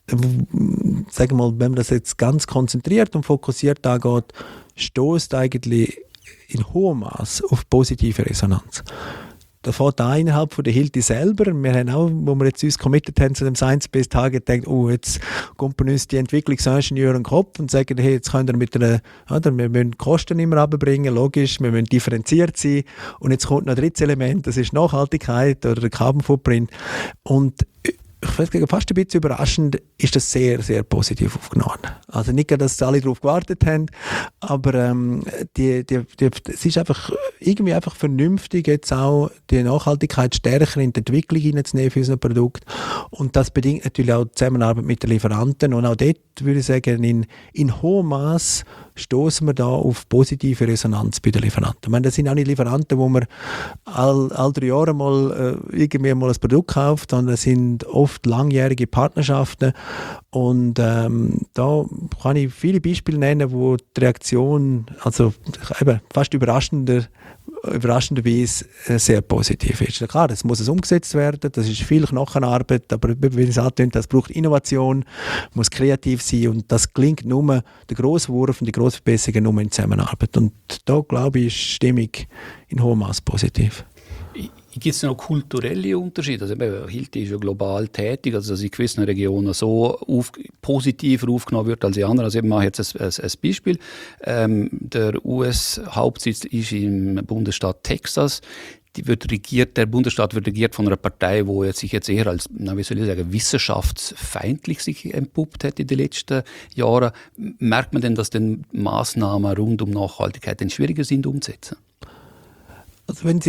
sagen wir mal, wenn man das jetzt ganz konzentriert und fokussiert angeht, stößt eigentlich in hohem Maß auf positive Resonanz. Da fährt auch innerhalb von der Hilti selber. Wir haben auch, wo wir jetzt uns committed haben zu dem Science-Based Target, gedacht, oh, jetzt kommt uns die Entwicklungsingenieure in den Kopf und sagen, hey, jetzt können wir mit einer, oder, wir müssen die Kosten immer runterbringen, logisch, wir müssen differenziert sein. Und jetzt kommt noch ein drittes Element, das ist Nachhaltigkeit oder der Carbon Footprint. Und ich weiß nicht, fast ein bisschen überraschend ist das sehr, sehr positiv aufgenommen. Also nicht, dass alle darauf gewartet haben, aber ähm, die, die, die, es ist einfach irgendwie einfach vernünftig, jetzt auch die Nachhaltigkeit stärker in die Entwicklung hineinzunehmen für unser Produkt. Und das bedingt natürlich auch die Zusammenarbeit mit den Lieferanten. Und auch dort würde ich sagen, in, in hohem Maß stoßen wir da auf positive Resonanz bei den Lieferanten. Ich meine, das sind auch nicht Lieferanten, wo man all, all drei Jahre mal äh, irgendwie mal ein Produkt kauft, sondern das sind oft langjährige Partnerschaften. Und ähm, da kann ich viele Beispiele nennen, wo die Reaktion also eben fast überraschender überraschenderweise sehr positiv ist. Klar, es muss es umgesetzt werden, das ist viel Knochenarbeit, aber wie es antönt, das braucht Innovation, muss kreativ sein und das gelingt nur, der grosse Wurf und die grosse Verbesserung nur in Zusammenarbeit. Und da, glaube ich, ist die Stimmung in hohem Maß positiv. Gibt es noch kulturelle Unterschiede? Also, Hilti ist ja global tätig, also dass in gewissen Regionen so auf, positiver aufgenommen wird als in anderen. Also ich mache jetzt ein, ein, ein Beispiel. Ähm, der U S-Hauptsitz ist im Bundesstaat Texas. Die wird regiert, der Bundesstaat wird regiert von einer Partei, die jetzt sich jetzt eher als, na, wie soll ich sagen, wissenschaftsfeindlich sich entpuppt hat in den letzten Jahren. Merkt man denn, dass denn Maßnahmen rund um Nachhaltigkeit denn schwieriger sind umzusetzen? Also wenn Sie jetzt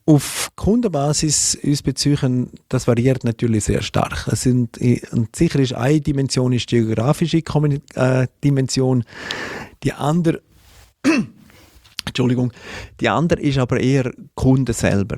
auf Kundenbasis uns beziehen, das variiert natürlich sehr stark. Es sind, und sicher ist eine Dimension ist die geografische äh, Dimension, die andere Entschuldigung, die andere ist aber eher Kunden selber.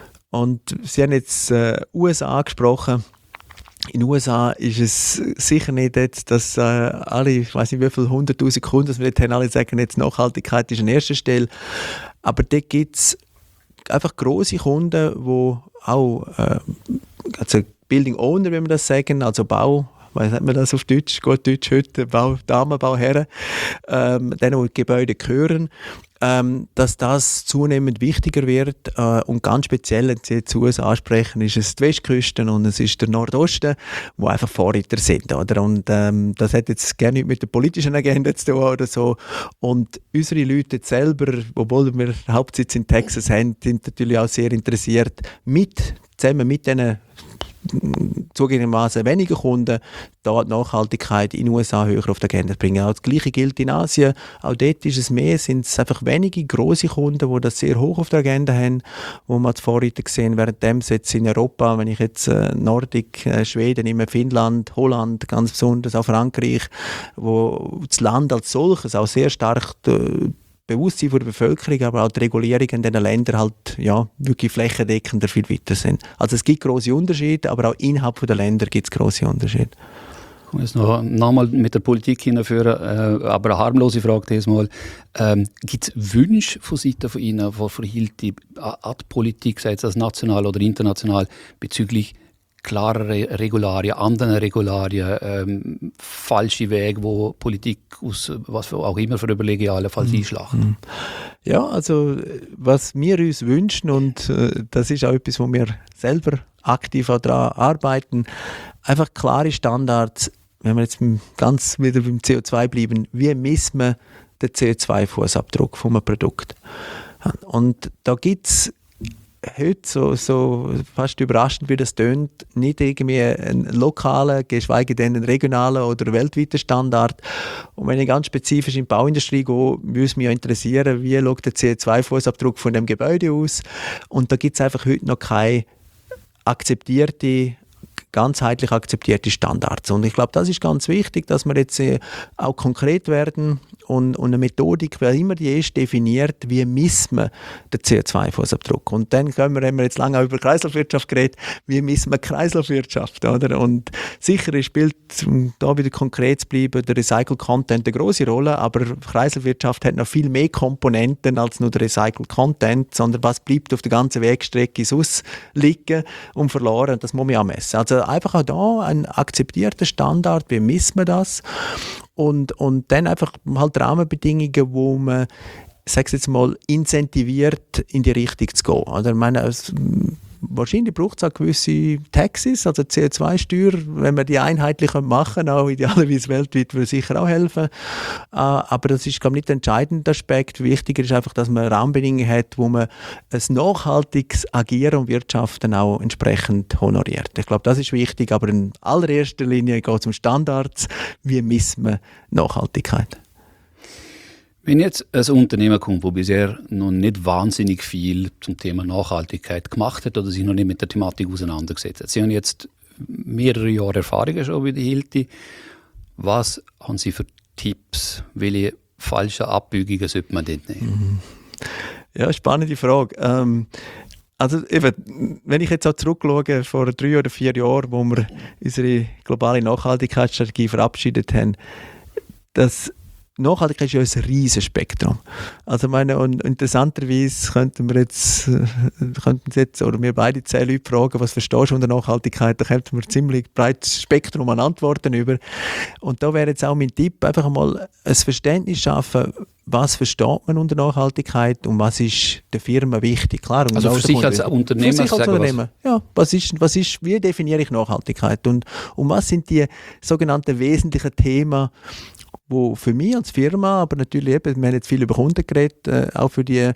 Und Sie haben jetzt äh, U S A angesprochen. In den U S A ist es sicher nicht jetzt, dass äh, alle, ich weiß nicht wie viele hunderttausend Kunden, dass wir nicht haben, alle sagen, jetzt Nachhaltigkeit ist an erster Stelle. Aber dort gibt es einfach grosse Kunden, die auch, äh, also Building Owner, wenn wir das sagen, also Bau, wie sagt man das auf Deutsch, gut Deutsch heute, Bau, Damen, Bauherren, ähm, denen, die Gebäude gehören, ähm, dass das zunehmend wichtiger wird äh, und ganz speziell, wenn Sie jetzt U S A ansprechen, ist es die Westküste und es ist der Nordosten, wo einfach Vorreiter sind, oder? Und ähm, das hat jetzt gerne nicht mit der politischen Agenda zu tun oder so. Und unsere Leute jetzt selber, obwohl wir Hauptsitz in Texas haben, sind natürlich auch sehr interessiert, mit, zusammen mit diesen zugegebenermaßen weniger Kunden, da die Nachhaltigkeit in den U S A höher auf die Agenda bringen. Auch das Gleiche gilt in Asien. Auch dort ist es mehr, sind es einfach wenige grosse Kunden, die das sehr hoch auf der Agenda haben, wo man als Vorreiter sehen, währenddem jetzt in Europa, wenn ich jetzt äh, Nordik, äh, Schweden nehme, Finnland, Holland, ganz besonders auch Frankreich, wo das Land als solches auch sehr stark äh, Bewusstsein von der Bevölkerung, aber auch die Regulierungen in diesen Ländern halt ja, wirklich flächendeckender viel weiter sind. Also es gibt grosse Unterschiede, aber auch innerhalb der Länder gibt es grosse Unterschiede. Ich muss noch, noch mal mit der Politik hinführen, äh, aber eine harmlose Frage diesmal. Ähm, gibt es Wünsche von Seiten von Ihnen, von Hilti, an die Politik, sei es national oder international, bezüglich klarere Regularien, andere Regularien, ähm, falsche Wege, wo Politik aus was auch immer für Überlegungen allenfalls einschlacht? Ja, also was wir uns wünschen, und äh, das ist auch etwas, wo wir selber aktiv auch daran arbeiten, einfach klare Standards, wenn wir jetzt ganz wieder beim C O zwei bleiben, wie misst man den C O zwei Fußabdruck von einem Produkt? Und da gibt es heute, so, so fast überraschend wie das tönt, nicht irgendwie einen lokalen, geschweige denn einen regionalen oder weltweiten Standard. Und wenn ich ganz spezifisch in die Bauindustrie gehe, würde mich ja interessieren, wie schaut der C O zwei Fußabdruck von dem Gebäude aus. Und da gibt es einfach heute noch keine akzeptierte ganzheitlich akzeptierte Standards. Und ich glaube, das ist ganz wichtig, dass wir jetzt äh, auch konkret werden und, und eine Methodik, wer immer die ist, definiert, wie misst man den C O zwei Fußabdruck. Und dann können wir, haben wir jetzt lange auch über Kreislaufwirtschaft geredet, wie misst man Kreislaufwirtschaft, oder? Und sicher spielt, um da wieder konkret zu bleiben, der Recycled Content eine grosse Rolle, aber Kreislaufwirtschaft hat noch viel mehr Komponenten als nur der Recycled Content, sondern was bleibt auf der ganzen Wegstrecke sonst liegen und verloren, das muss man auch messen. Also einfach auch da ein akzeptierter Standard, wie misst man das? Und, und dann einfach halt Rahmenbedingungen, wo man, ich sage jetzt mal, incentiviert, in die Richtung zu gehen. Also ich meine, es, wahrscheinlich braucht es auch gewisse Taxes, also C O zwei Steuer, wenn wir die einheitlich machen, auch idealerweise weltweit, würde sicher auch helfen. Aber das ist, glaube ich, nicht der entscheidende Aspekt. Wichtiger ist einfach, dass man Rahmenbedingungen hat, wo man ein nachhaltiges Agieren und Wirtschaften auch entsprechend honoriert. Ich glaube, das ist wichtig, aber in allererster Linie geht es um Standards. Wie misst man Nachhaltigkeit? Wenn jetzt ein Unternehmen kommt, das bisher noch nicht wahnsinnig viel zum Thema Nachhaltigkeit gemacht hat oder sich noch nicht mit der Thematik auseinandergesetzt hat, Sie haben jetzt mehrere Jahre Erfahrung schon bei der Hilti. Was haben Sie für Tipps? Welche falschen Abbiegungen sollte man dort nehmen? Ja, spannende Frage. Ähm Also eben, wenn ich jetzt auch zurückschaue, vor drei oder vier Jahren, wo wir unsere globale Nachhaltigkeitsstrategie verabschiedet haben, das Nachhaltigkeit ist ja ein riesiges Spektrum. Also meine, und interessanterweise könnten wir jetzt, könnten jetzt, oder wir beide zehn Leute fragen, was verstehst du unter Nachhaltigkeit, da könnten wir ein ziemlich breites Spektrum an Antworten über. Und da wäre jetzt auch mein Tipp, einfach mal ein Verständnis schaffen, was versteht man unter Nachhaltigkeit und was ist der Firma wichtig. Klar, und also für sich als Unternehmer, für sich als Unternehmer. Ja, was ist, was ist, wie definiere ich Nachhaltigkeit und, und was sind die sogenannten wesentlichen Themen, wo für mich als Firma, aber natürlich eben, wir haben jetzt viel über Kunden geredet, äh, auch für die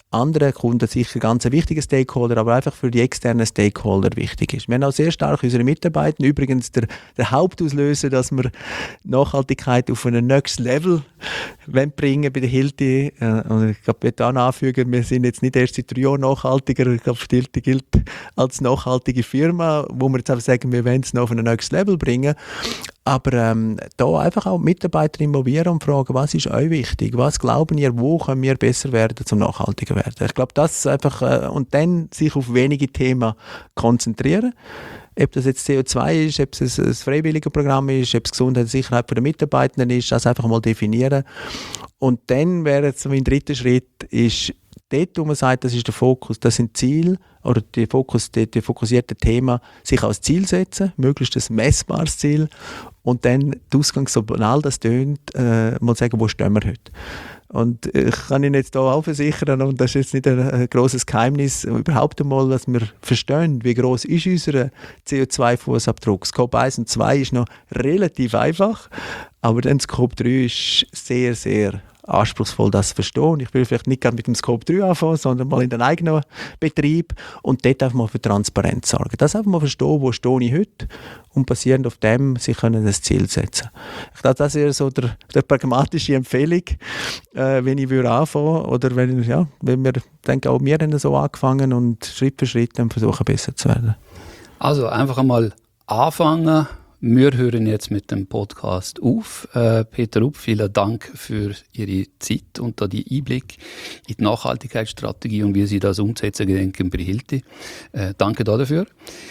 anderen Kunden sicher ganz ein wichtiger Stakeholder, aber einfach für die externen Stakeholder wichtig ist. Wir haben auch sehr stark unsere Mitarbeiter, übrigens der, der Hauptauslöser, dass wir Nachhaltigkeit auf ein nächstes Level bringen bei der Hilti. Und ich glaube, ich möchte auch anfügen, wir sind jetzt nicht erst seit drei Jahren nachhaltiger. Ich glaube, die Hilti gilt als nachhaltige Firma, wo wir jetzt einfach sagen, wir wollen es noch auf ein nächstes Level bringen. Aber ähm, da einfach auch Mitarbeiter involvieren und fragen, was ist euch wichtig? Was glauben ihr, wo können wir besser werden, zum nachhaltiger werden? Ich glaube, das einfach, äh, und dann sich auf wenige Themen konzentrieren. Ob das jetzt C O zwei ist, ob es ein, ein freiwilliges Programm ist, ob es Gesundheit und Sicherheit der Mitarbeitenden ist, das einfach mal definieren. Und dann wäre jetzt mein dritter Schritt, ist dort, wo man sagt, das ist der Fokus, das sind Ziele, oder die, Fokus, die, die fokussierte Thema, sich als Ziel setzen, möglichst ein messbares Ziel, und dann die Ausgang, so banal das tönt, äh, mal sagen, wo stehen wir heute. Und ich kann Ihnen jetzt hier auch versichern, und das ist jetzt nicht ein, ein grosses Geheimnis, überhaupt einmal, dass wir verstehen, wie gross ist unser C O zwei Fußabdruck. Scope eins und zwei ist noch relativ einfach, aber dann Scope drei ist sehr, sehr anspruchsvoll, das zu verstehen. Ich will vielleicht nicht gerade mit dem Scope drei anfangen, sondern mal in den eigenen Betrieb und dort einfach mal für Transparenz sorgen. Das einfach mal verstehen, wo stehe ich heute, und basierend auf dem sie können das Ziel setzen. Ich glaube, das wäre so der, der pragmatische Empfehlung, äh, wenn ich würde anfangen, oder wenn, ja, wenn wir, denke auch wir haben so angefangen und Schritt für Schritt dann versuchen, besser zu werden. Also einfach einmal anfangen. Wir hören jetzt mit dem Podcast auf. Äh, Peter Rupp, vielen Dank für Ihre Zeit und da die Einblick in die Nachhaltigkeitsstrategie und wie Sie das umsetzen gedenken bei Hilti. Äh, danke dafür.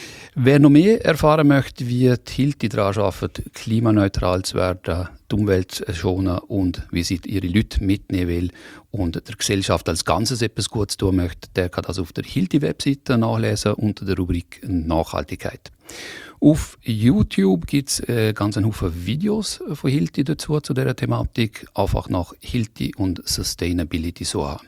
Wer noch mehr erfahren möchte, wie die Hilti daran arbeitet, klimaneutral zu werden, die Umwelt schonen und wie sie ihre Leute mitnehmen will und der Gesellschaft als Ganzes etwas Gutes tun möchte, der kann das auf der Hilti-Webseite nachlesen unter der Rubrik Nachhaltigkeit. Auf YouTube gibt es äh, ganz einen Haufen Videos von Hilti dazu, zu dieser Thematik. Einfach nach Hilti und Sustainability suchen.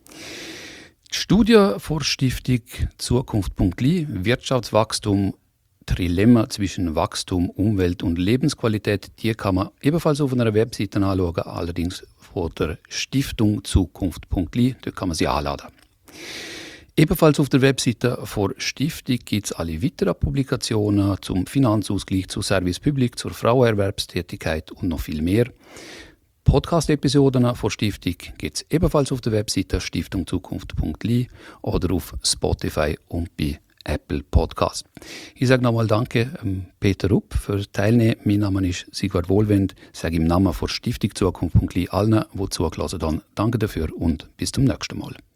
Die Studie vor Stiftung Zukunft Punkt L I, Wirtschaftswachstum, Trilemma zwischen Wachstum, Umwelt und Lebensqualität, die kann man ebenfalls auf einer Webseite anschauen, allerdings von der Stiftung Zukunft Punkt L I, dort kann man sie anladen. Ebenfalls auf der Webseite der Stiftung gibt es alle weiteren Publikationen zum Finanzausgleich, zu Service Public, zur Frauenerwerbstätigkeit und noch viel mehr. Podcast-Episoden der Stiftung gibt es ebenfalls auf der Webseite Stiftung Zukunft Punkt L I oder auf Spotify und bei Apple Podcast. Ich sage nochmal Danke ähm, Peter Rupp für das Teilnehmen. Mein Name ist Sigvard Wohlwend. Ich sage im Namen von Stiftung Zukunft Punkt L I allen, die zugelassen haben, danke dafür und bis zum nächsten Mal.